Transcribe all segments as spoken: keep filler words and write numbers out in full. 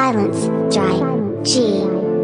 Silence, Dry, G.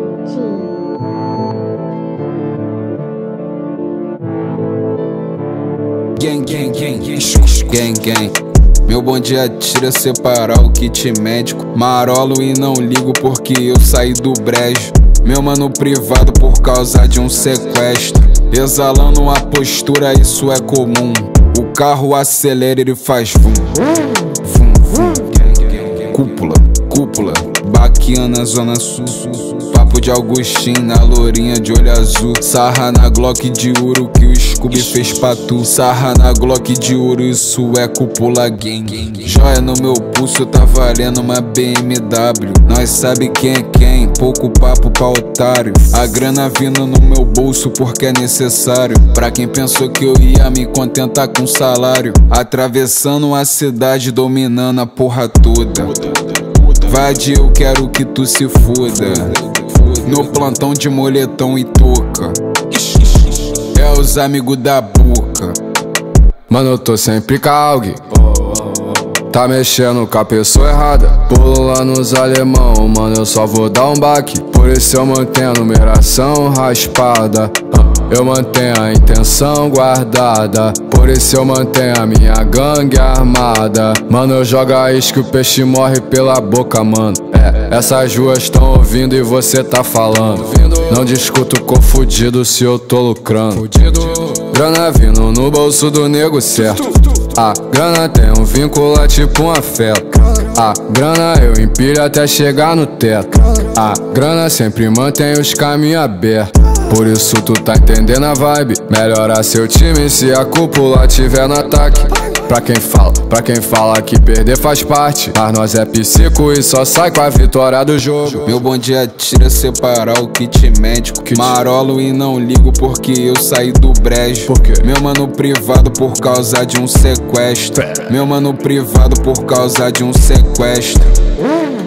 Gang, gang, gang, gang, gang. Meu bonde atira separar o kit médico. Marolo e não ligo porque eu saí do brejo. Meu mano privado por causa de um sequestro. Exalando uma postura, isso é comum. O carro acelera, ele faz vum, vum, vum. Cúpula, cúpula, Baquiana, Zona Sul. Papo de Augustin na lourinha de olho azul. Sarra na Glock de ouro que o Scooby fez pra tu. Sarra na Glock de ouro, isso é cúpula gang. Joia no meu pulso, tá valendo uma B M W. Nós sabe quem é quem, pouco papo pra otário. A grana vindo no meu bolso porque é necessário. Pra quem pensou que eu ia me contentar com salário. Atravessando a cidade, dominando a porra toda. Vade, eu quero que tu se foda. No plantão de moletom e touca. É os amigos da boca. Mano, eu tô sempre com alguém. Tá mexendo com a pessoa errada. Pulando os alemão, mano, eu só vou dar um baque. Por isso eu mantenho a numeração raspada. Eu mantenho a intenção guardada. Por isso eu mantenho a minha gangue armada. Mano, eu jogo a isca, o peixe morre pela boca, mano. É, essas ruas tão ouvindo e você tá falando. Não discuto com fudido se eu tô lucrando. Grana vindo no bolso do nego certo. A grana tem um vínculo tipo um afeto. A grana eu empilho até chegar no teto. A grana sempre mantém os caminhos abertos. Por isso tu tá entendendo a vibe. Melhora seu time se a cúpula tiver no ataque. Pra quem fala, pra quem fala que perder faz parte. Mas nós é psico e só sai com a vitória do jogo. Meu bonde atira separar o kit médico. Marolo e não ligo porque eu saí do brejo. Por quê? Meu mano privado por causa de um sequestro. Meu mano privado por causa de um sequestro.